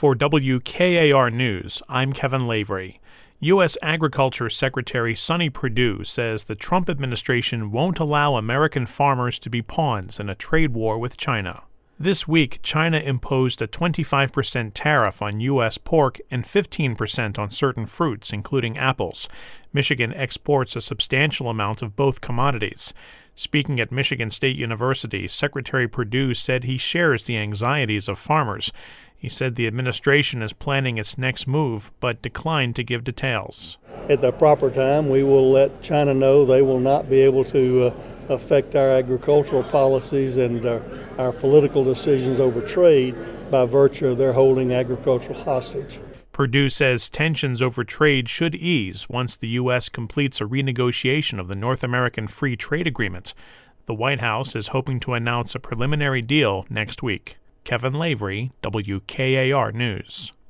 For WKAR News, I'm Kevin Lavery. U.S. Agriculture Secretary Sonny Perdue says the Trump administration won't allow American farmers to be pawns in a trade war with China. This week, China imposed a 25% tariff on U.S. pork and 15% on certain fruits, including apples. Michigan exports a substantial amount of both commodities. Speaking at Michigan State University, Secretary Perdue said he shares the anxieties of farmers. He said the administration is planning its next move, but declined to give details. At the proper time, we will let China know they will not be able to affect our agricultural policies and our political decisions over trade by virtue of their holding agriculture hostage. Perdue says tensions over trade should ease once the U.S. completes a renegotiation of the North American Free Trade Agreement. The White House is hoping to announce a preliminary deal next week. Kevin Lavery, WKAR News.